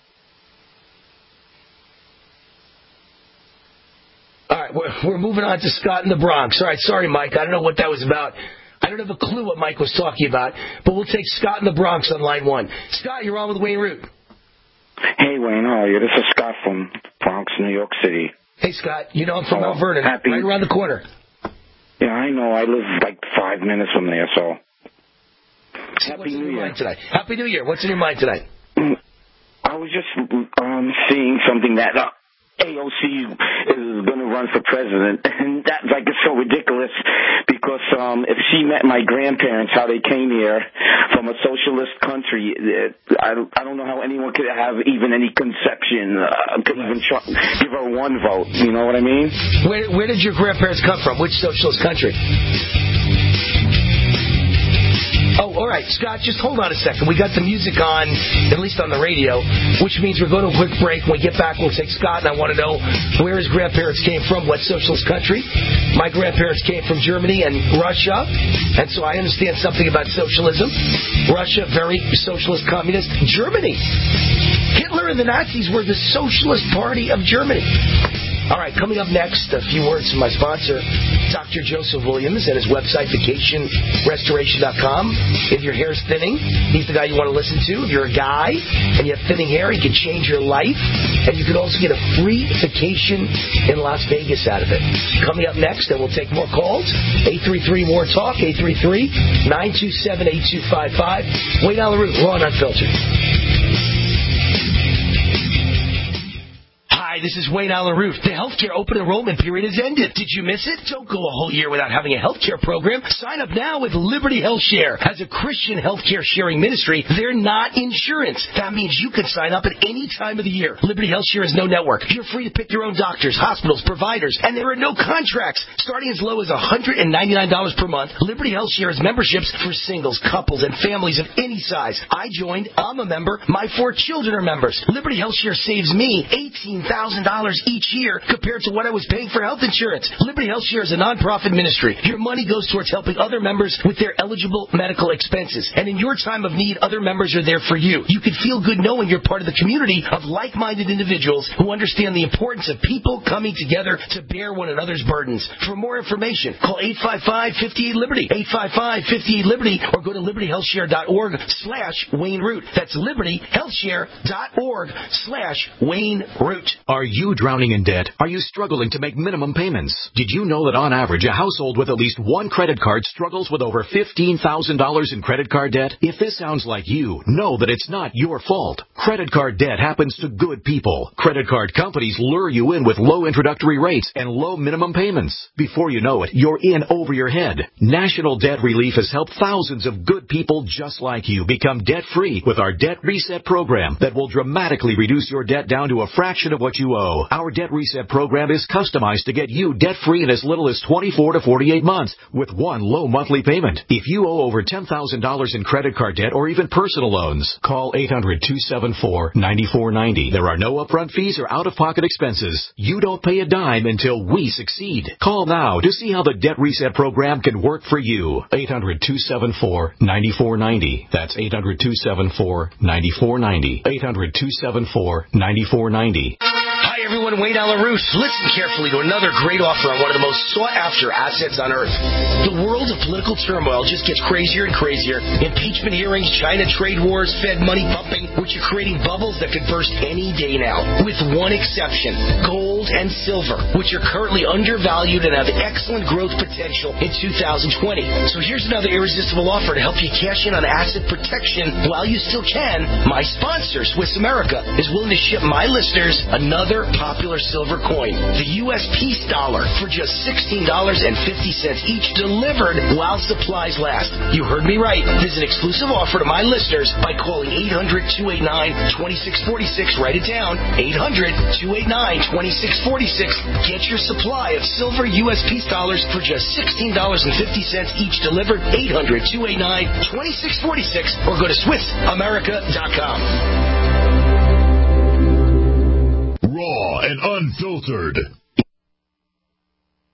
All right, we're, we're moving on to Scott in the Bronx. All right, sorry, Mike. I don't know what that was about. I don't have a clue what Mike was talking about, but we'll take Scott in the Bronx on line one. Scott, you're on with Wayne Root. Hey, Wayne, how are you? This is Scott from Bronx, New York City. Hey, Scott. You know I'm from oh, Mount Vernon, happy, right around the corner. Yeah, I know. I live like five minutes from there, so. so Happy what's New in your Year. Mind tonight? Happy New Year. What's in your mind tonight? I was just um, seeing something that uh, A O C is going to run for president, and that like it's so ridiculous because um, if she met my grandparents, how they came here from a socialist country, I, I don't know how anyone could have even any conception, uh, could even try, give her one vote. You know what I mean? Where, where did your grandparents come from? Which socialist country? Oh, all right, Scott, just hold on a second. We got the music on, at least on the radio, which means we're going to a quick break. When we get back, we'll take Scott, and I want to know where his grandparents came from, what socialist country. My grandparents came from Germany and Russia, and so I understand something about socialism. Russia, very socialist, communist. Germany. Hitler and the Nazis were the Socialist Party of Germany. All right, coming up next, a few words from my sponsor, Doctor Joseph Williams, and his website, vacation restoration dot com. If your hair's thinning, he's the guy you want to listen to. If you're a guy and you have thinning hair, he can change your life. And you can also get a free vacation in Las Vegas out of it. Coming up next, and we'll take more calls, eight three three, M O R E TALK, eight three three, nine two seven, eight two five five. Wayne Allyn Root, Raw and Unfiltered. Hi, this is Wayne Allyn Root. The healthcare open enrollment period has ended. Did you miss it? Don't go a whole year without having a healthcare program. Sign up now with Liberty Health Share. As a Christian healthcare sharing ministry, they're not insurance. That means you can sign up at any time of the year. Liberty Health Share is no network. You're free to pick your own doctors, hospitals, providers, and there are no contracts. Starting as low as one hundred ninety-nine dollars per month, Liberty Health Share has memberships for singles, couples, and families of any size. I joined. I'm a member. My four children are members. Liberty Health Share saves me eighteen thousand dollars each year compared to what I was paying for health insurance. Liberty Health Share is a nonprofit ministry. Your money goes towards helping other members with their eligible medical expenses. And in your time of need, other members are there for you. You can feel good knowing you're part of the community of like-minded individuals who understand the importance of people coming together to bear one another's burdens. For more information, call eight five five, five eight, Liberty, eight five five, five eight, Liberty, or go to liberty health share dot org slash Wayne Root. That's liberty health share dot org slash Wayne Root. Are you drowning in debt? Are you struggling to make minimum payments? Did you know that on average, a household with at least one credit card struggles with over fifteen thousand dollars in credit card debt? If this sounds like you, know that it's not your fault. Credit card debt happens to good people. Credit card companies lure you in with low introductory rates and low minimum payments. Before you know it, you're in over your head. National Debt Relief has helped thousands of good people just like you become debt-free with our Debt Reset program that will dramatically reduce your debt down to a fraction of what you owe. Our Debt Reset program is customized to get you debt-free in as little as twenty-four to forty-eight months with one low monthly payment. If you owe over ten thousand dollars in credit card debt or even personal loans, call eight hundred, two seven four, nine four nine zero. There are no upfront fees or out-of-pocket expenses. You don't pay a dime until we succeed. Call now to see how the Debt Reset program can work for you. eight hundred, two seven four, nine four nine zero. That's eight hundred, two seven four, nine four nine zero. eight hundred, two seven four, nine four nine zero. Hi, everyone. Wayne Allyn Root. Listen carefully to another great offer on one of the most sought-after assets on earth. The world of political turmoil just gets crazier and crazier. Impeachment hearings, China trade wars, Fed money pumping, which are creating bubbles that could burst any day now. With one exception, gold and silver, which are currently undervalued and have excellent growth potential in two thousand twenty. So here's another irresistible offer to help you cash in on asset protection while you still can. My sponsor, Swiss America, is willing to ship my listeners another popular silver coin, the U S Peace Dollar, for just sixteen dollars and fifty cents each, delivered while supplies last. You heard me right. This is an exclusive offer to my listeners by calling eight hundred, two eight nine, two six four six. Write it down, eight hundred, two eight nine, two six four six. Get your supply of silver U S Peace Dollars for just sixteen dollars and fifty cents each, delivered, eight hundred, two eight nine, two six four six, or go to Swiss America dot com. Raw and unfiltered.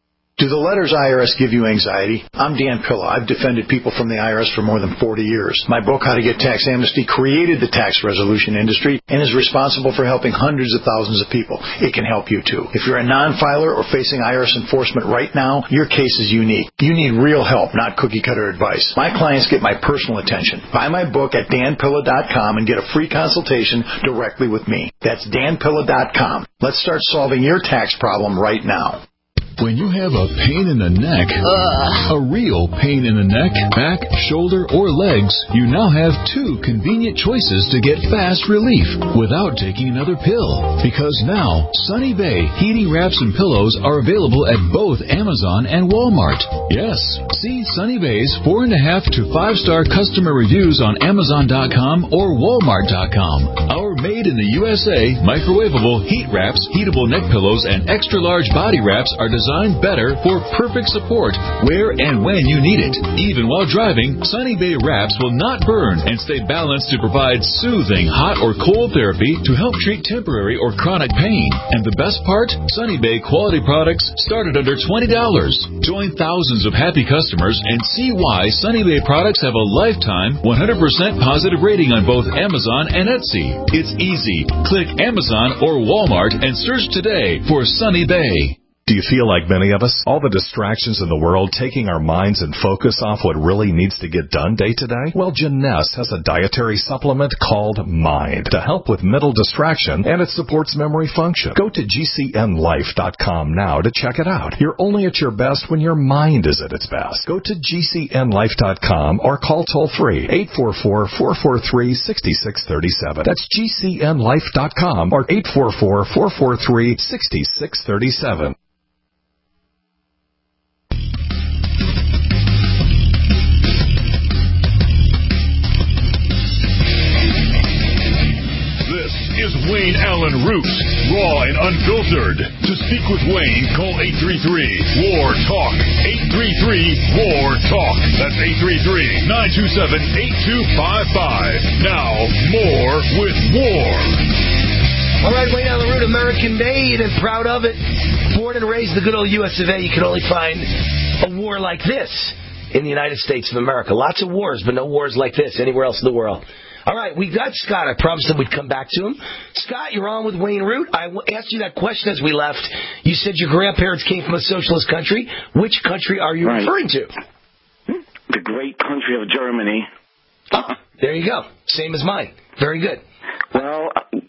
Do the letters I R S give you anxiety? I'm Dan Pilla. I've defended people from the I R S for more than forty years. My book, How to Get Tax Amnesty, created the tax resolution industry and is responsible for helping hundreds of thousands of people. It can help you too. If you're a non-filer or facing I R S enforcement right now, your case is unique. You need real help, not cookie-cutter advice. My clients get my personal attention. Buy my book at dan pilla dot com and get a free consultation directly with me. That's dan pilla dot com. Let's start solving your tax problem right now. When you have a pain in the neck, uh, a real pain in the neck, back, shoulder, or legs, you now have two convenient choices to get fast relief without taking another pill. Because now, Sunny Bay heating wraps and pillows are available at both Amazon and Walmart. Yes, see Sunny Bay's four and a half to five star customer reviews on Amazon dot com or Walmart dot com. Our made in the U S A microwavable heat wraps, heatable neck pillows, and extra large body wraps are designed Designed better for perfect support where and when you need it. Even while driving, Sunny Bay wraps will not burn and stay balanced to provide soothing hot or cold therapy to help treat temporary or chronic pain. And the best part? Sunny Bay quality products start at under twenty dollars. Join thousands of happy customers and see why Sunny Bay products have a lifetime one hundred percent positive rating on both Amazon and Etsy. It's easy. Click Amazon or Walmart and search today for Sunny Bay. Do you feel like many of us? All the distractions in the world taking our minds and focus off what really needs to get done day to day? Well, Jeunesse has a dietary supplement called Mind to help with mental distraction, and it supports memory function. Go to G C N life dot com now to check it out. You're only at your best when your mind is at its best. Go to G C N life dot com or call toll-free eight four four, four four three, six six three seven. That's G C N life dot com or eight four four, four four three, six six three seven. Is Wayne Allen Root, raw and unfiltered. To speak with Wayne, call eight three three, W A R, TALK. eight three three, W A R, TALK. That's eight three three, nine two seven, eight two five five. Now, more with W A R. All right, Wayne Allen Root, American made and proud of it. Born and raised in the good old U S of A, you can only find a war like this in the United States of America. Lots of wars, but no wars like this anywhere else in the world. All right, we got Scott. I promised him we'd come back to him. Scott, you're on with Wayne Root. I asked you that question as we left. You said your grandparents came from a socialist country. Which country are you right. referring to? The great country of Germany. Oh, there you go. Same as mine. Very good. Well,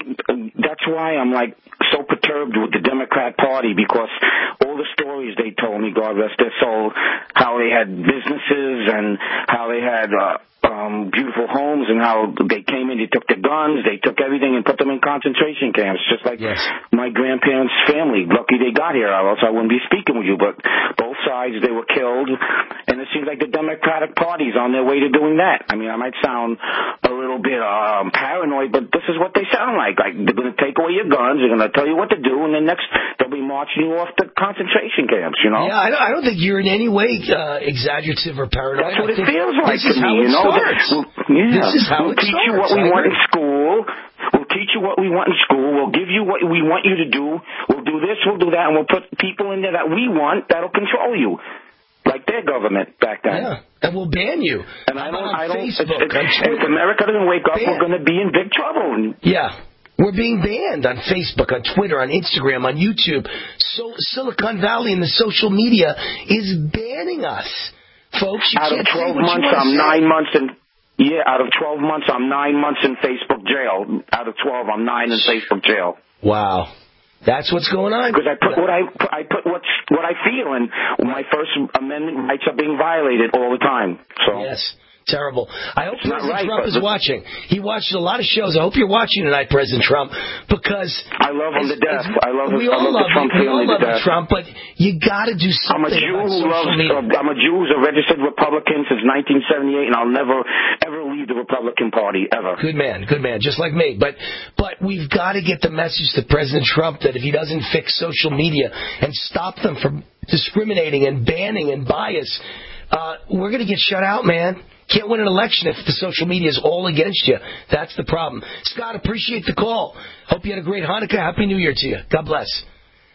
that's why I'm like so perturbed with the Democrat Party, because all the stories they told me, God rest their soul, how they had businesses and how they had uh, um, beautiful homes and how they came in, they took their guns, they took everything and put them in concentration camps, just like yes. my grandparents' family. Lucky they got here, or else I wouldn't be speaking with you. But both sides, they were killed, and it seems like the Democratic Party's on their way to doing that. I mean, I might sound a little bit um, paranoid, but this is what they sound like. Like, they're going to take away your guns, they're going to tell you what to do, and then next they'll be marching you off to concentration camps, you know? Yeah, I don't, I don't think you're in any way uh, exaggerative or paranoid. That's what it feels like to me, you know? We'll, yeah. This is how we'll it teach starts. you what we want in school. We'll teach you what we want in school. We'll give you what we want you to do. We'll do this, we'll do that, and we'll put people in there that we want that'll control you. Like their government back then. Yeah, and we'll ban you. And I don't, I don't, Facebook, if, if America doesn't wake up, ban. We're going to be in big trouble. Yeah. We're being banned on Facebook, on Twitter, on Instagram, on YouTube. So Silicon Valley and the social media is banning us. Folks, you out can't of twelve say what months, you I'm say. nine months in. Yeah, out of twelve months, I'm nine months in Facebook jail. Out of twelve, I'm nine in Facebook jail. Wow, that's what's going on. Because I put what I I put what's what I feel, and my First Amendment rights are being violated all the time. So yes. Terrible. I hope it's President right, Trump is watching. He watches a lot of shows. I hope you're watching tonight, President Trump, because I love him to death. I love we him. all I love, love Trump we all love to death. Trump, but you got to do something. I'm a Jew about who loves. media. Uh, I'm a Jew who's a registered Republican since nineteen seventy-eight, and I'll never ever leave the Republican Party ever. Good man, good man, just like me. But but we've got to get the message to President Trump that if he doesn't fix social media and stop them from discriminating and banning and bias, uh, we're going to get shut out, man. Can't win an election if the social media is all against you. That's the problem. Scott, appreciate the call. Hope you had a great Hanukkah. Happy New Year to you. God bless.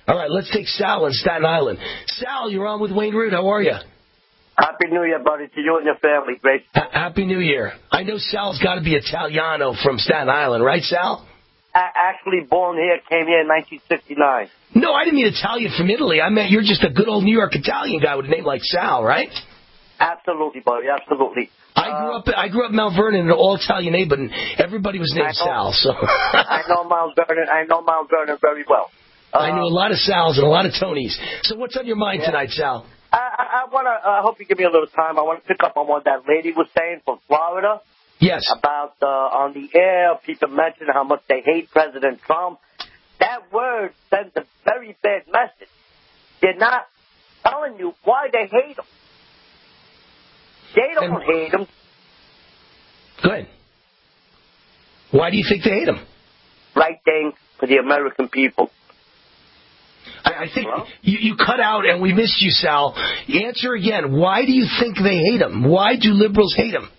All right, let's take Sal in Staten Island. Sal, you're on with Wayne Root. How are you? Happy New Year, buddy, to you and your family, Grace. H- Happy New Year. I know Sal's got to be Italiano from Staten Island, right, Sal? A- actually born here, came here in nineteen sixty-nine. No, I didn't mean Italian from Italy. I meant you're just a good old New York Italian guy with a name like Sal, right? Absolutely, buddy, absolutely. I grew up I grew up in Mount Vernon in an all-Italian neighborhood, and everybody was named Sal. So I know Mount Vernon. I know Mount Vernon very well. Uh, I know a lot of Sals and a lot of Tonys. So what's on your mind yeah. tonight, Sal? I, I, I want to. I uh, hope you give me a little time. I want to pick up on what that lady was saying from Florida. Yes. About uh, on the air, people mentioned how much they hate President Trump. That word sends a very bad message. They're not telling you why they hate him. They don't and, hate him. Go ahead. Why do you think they hate him? Right thing for the American people. I, I think you, you cut out and we missed you, Sal. Answer again. Why do you think they hate him? Why do liberals hate him?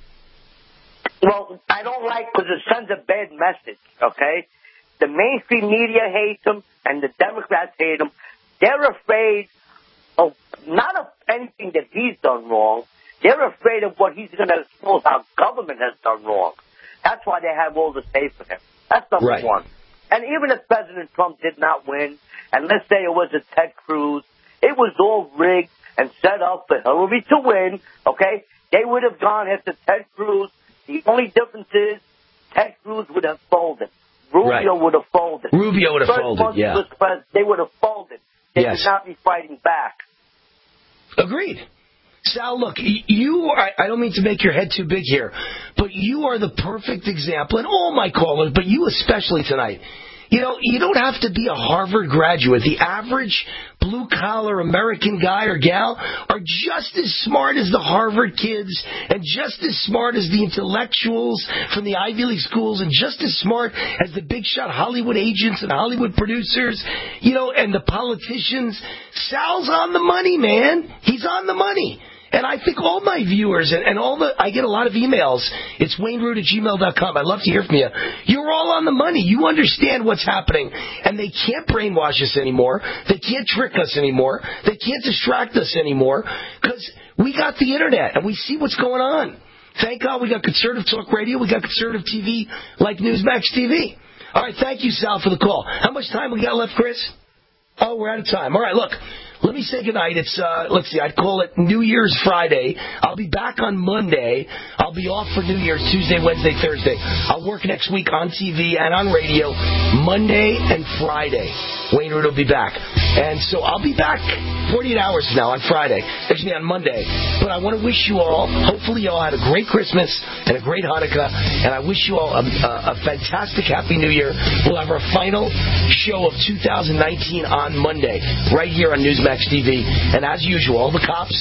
Well, I don't like because it sends a bad message, okay? The mainstream media hates him and the Democrats hate him. They're afraid of not of anything that he's done wrong. They're afraid of what he's going to expose our government has done wrong. That's why they have all the say for him. That's number right. one. And even if President Trump did not win, and let's say it was a Ted Cruz, it was all rigged and set up for Hillary to win, okay? They would have gone after Ted Cruz. The only difference is Ted Cruz would have folded. Rubio right. would have folded. Rubio would have First folded, yeah. Was president, they would have folded. They yes. would not be fighting back. Agreed. Sal, look, you are, I don't mean to make your head too big here, but you are the perfect example, and all my callers, but you especially tonight. You know, you don't have to be a Harvard graduate. The average blue-collar American guy or gal are just as smart as the Harvard kids and just as smart as the intellectuals from the Ivy League schools and just as smart as the big-shot Hollywood agents and Hollywood producers, you know, and the politicians. Sal's on the money, man. He's on the money. And I think all my viewers and, and all the, I get a lot of emails. It's wayne root at gmail dot com. I'd love to hear from you. You're all on the money. You understand what's happening. And they can't brainwash us anymore. They can't trick us anymore. They can't distract us anymore because we got the internet and we see what's going on. Thank God we got conservative talk radio. We got conservative T V like Newsmax T V. All right. Thank you, Sal, for the call. How much time we got left, Chris? Oh, we're out of time. All right. Look. Let me say goodnight. It's, uh, let's see, I'd call it New Year's Friday. I'll be back on Monday. I'll be off for New Year's Tuesday, Wednesday, Thursday. I'll work next week on T V and on radio Monday and Friday. Wayne Root will be back. And so I'll be back forty-eight hours from now on Friday. Actually on Monday. But I want to wish you all, hopefully you all had a great Christmas and a great Hanukkah. And I wish you all a, a, a fantastic Happy New Year. We'll have our final show of two thousand nineteen on Monday, right here on Newsmax T V. And as usual, all the cops,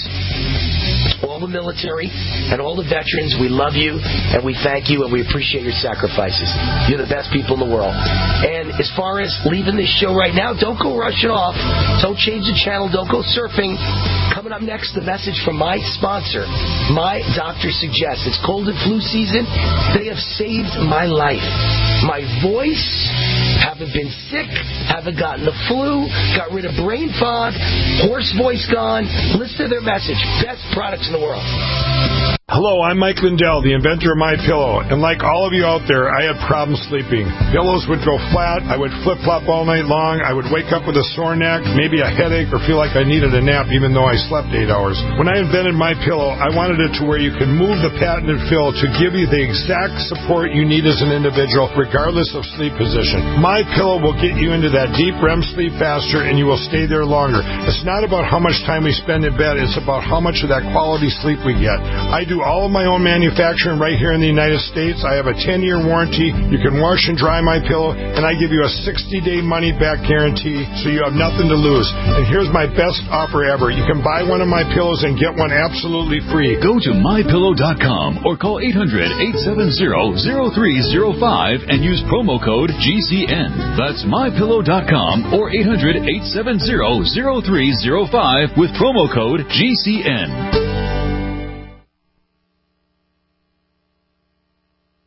all the military, and all the veterans, we love you, and we thank you, and we appreciate your sacrifices. You're the best people in the world. And as far as leaving this show right now, don't go rushing off. Don't change the channel. Don't go surfing. Coming up next, the message from my sponsor, My Doctor Suggests. It's cold and flu season. They have saved my life. My voice, haven't been sick, haven't gotten the flu, got rid of brain fog, hoarse voice gone. Listen to their message. Best products in the world. Hello, I'm Mike Lindell, the inventor of MyPillow, and like all of you out there, I had problems sleeping. Pillows would go flat, I would flip-flop all night long, I would wake up with a sore neck, maybe a headache, or feel like I needed a nap even though I slept eight hours. When I invented MyPillow, I wanted it to where you could move the patented fill to give you the exact support you need as an individual, regardless of sleep position. MyPillow will get you into that deep R E M sleep faster, and you will stay there longer. It's not about how much time we spend in bed, it's about how much of that quality sleep we get. I do all of my own manufacturing right here in the United States. I have a ten-year warranty. You can wash and dry my pillow, and I give you a sixty-day money-back guarantee, so you have nothing to lose. And here's my best offer ever. You can buy one of my pillows and get one absolutely free. Go to my pillow dot com or call eight hundred, eight seven zero, zero three zero five and use promo code G C N. That's my pillow dot com or eight hundred, eight seven zero, zero three zero five with promo code G C N.